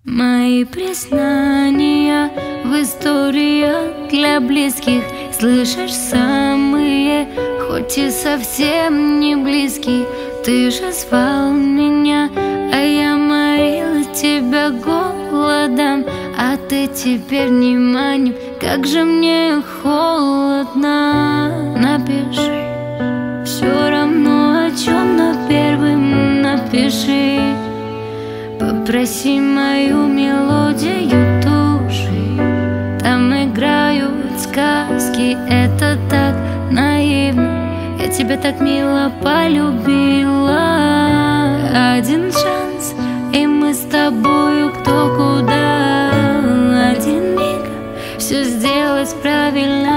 Мои признания в историях для близких слышишь самые, хоть и совсем не близкие. Ты же звал меня, а я морила тебя голодом, а ты теперь вниманием. Как же мне холодно. Напиши, все равно о чем, но первым напиши. Попроси мою мелодию души. Там играют сказки, это так наивно. Я тебя так мило полюбила. Один шанс, и мы с тобою кто куда. Один миг, все сделать правильно.